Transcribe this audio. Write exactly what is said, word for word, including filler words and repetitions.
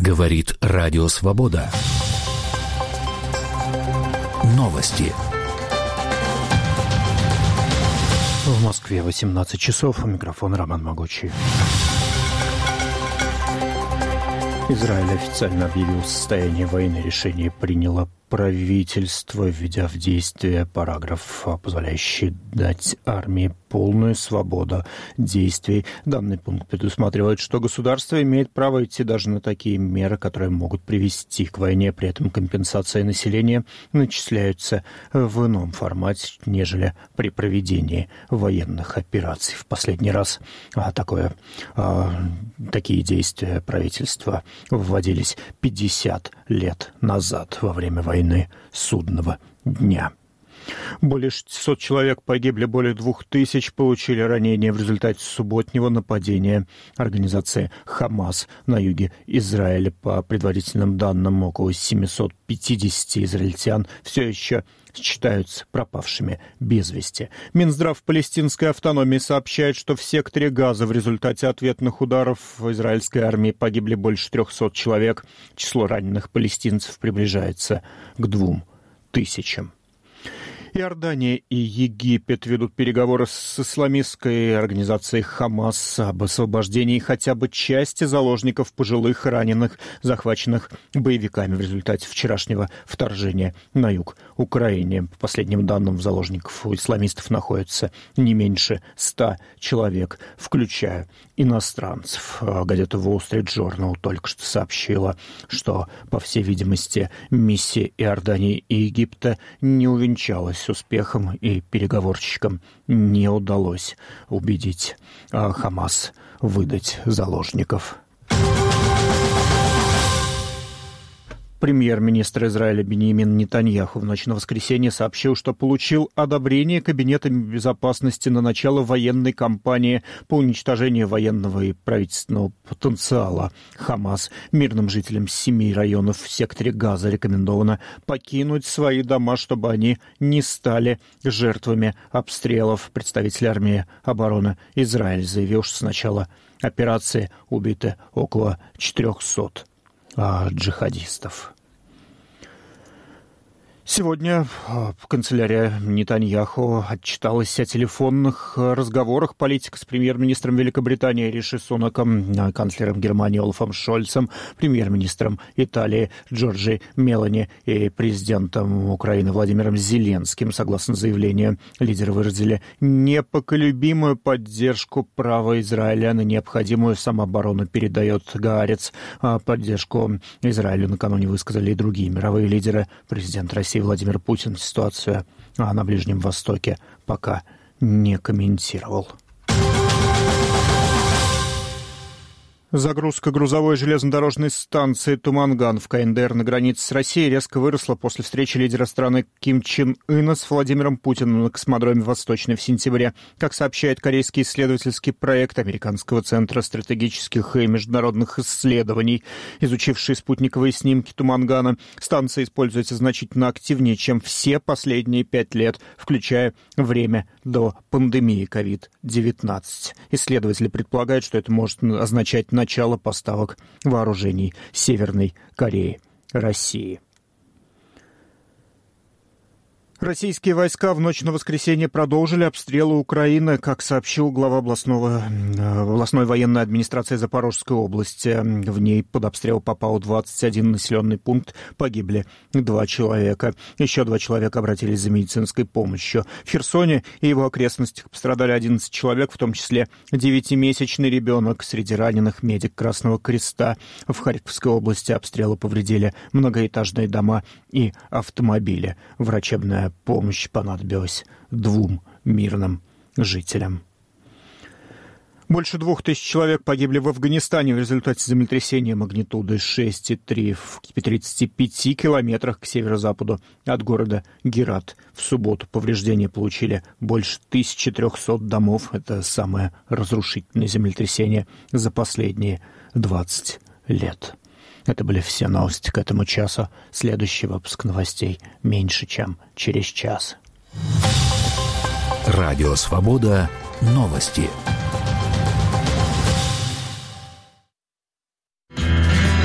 Говорит Радио Свобода. Новости. В Москве восемнадцать часов. У микрофона Роман Могучий. Израиль официально объявил состояние войны. Решение приняло правительство, введя в действие параграф, позволяющий дать армии полную свободу действий. Данный пункт предусматривает, что государство имеет право идти даже на такие меры, которые могут привести к войне. При этом компенсации населения начисляются в ином формате, нежели при проведении военных операций. В последний раз а, такое, а, такие действия правительства вводились пятьдесят лет назад, во время войны. войны судного дня. Более шестисот человек погибли, более двух тысяч получили ранения в результате субботнего нападения организации «Хамас» на юге Израиля. По предварительным данным, около семьсот пятьдесят израильтян все еще считаются пропавшими без вести. Минздрав палестинской автономии сообщает, что в секторе Газа в результате ответных ударов израильской армии погибли больше трехсот человек. Число раненых палестинцев приближается к двум тысячам. Иордания и Египет ведут переговоры с исламистской организацией «Хамас» об освобождении хотя бы части заложников, пожилых и раненых, захваченных боевиками в результате вчерашнего вторжения на юг Украины. По последним данным, заложников у исламистов находится не меньше ста человек, включая иностранцев. Газета Wall Street Journal только что сообщила, что, по всей видимости, миссия Иордании и Египта не увенчалась успехом, и переговорщикам не удалось убедить Хамас выдать заложников. Премьер-министр Израиля Биньямин Нетаньяху в ночь на воскресенье сообщил, что получил одобрение Кабинета безопасности на начало военной кампании по уничтожению военного и правительственного потенциала Хамас. Мирным жителям семи районов в секторе Газа рекомендовано покинуть свои дома, чтобы они не стали жертвами обстрелов. Представитель армии обороны Израиля заявил, что с начала операции убиты около четырехсот джихадистов. Сегодня канцелярия Нетаньяху отчиталась о телефонных разговорах политика с премьер-министром Великобритании Риши Сунаком, канцлером Германии Олафом Шольцем, премьер-министром Италии Джорджи Мелони и президентом Украины Владимиром Зеленским. Согласно заявлению, лидеры выразили непоколебимую поддержку права Израиля на необходимую самооборону, передает Гаарец. Поддержку Израилю накануне высказали и другие мировые лидеры. Президент России Владимир Путин ситуацию на Ближнем Востоке пока не комментировал. Загрузка грузовой железнодорожной станции Туманган в ка эн дэ эр на границе с Россией резко выросла после встречи лидера страны Ким Чен Ына с Владимиром Путиным на космодроме Восточный в сентябре. Как сообщает корейский исследовательский проект Американского центра стратегических и международных исследований, изучивший спутниковые снимки Тумангана, станция используется значительно активнее, чем все последние пять лет, включая время до пандемии ковид девятнадцать. Исследователи предполагают, что это может означать начало поставок вооружений Северной Кореи России. Российские войска в ночь на воскресенье продолжили обстрелы Украины, как сообщил глава областного, областной военной администрации Запорожской области. В ней под обстрел попал двадцать один населенный пункт, погибли два человека. Еще два человека обратились за медицинской помощью. В Херсоне и его окрестностях пострадали одиннадцать человек, в том числе девятимесячный ребенок. Среди раненых медик Красного Креста. В Харьковской области обстрелы повредили многоэтажные дома и автомобили. Врачебная помощь понадобилась двум мирным жителям. Больше двух тысяч человек погибли в Афганистане в результате землетрясения магнитудой шесть целых три в тридцати пяти километрах к северо-западу от города Герат. В субботу повреждения получили больше тысячи трехсот домов. Это самое разрушительное землетрясение за последние двадцать лет. Это были все новости к этому часу. Следующий выпуск новостей меньше, чем через час. Радио «Свобода». Новости.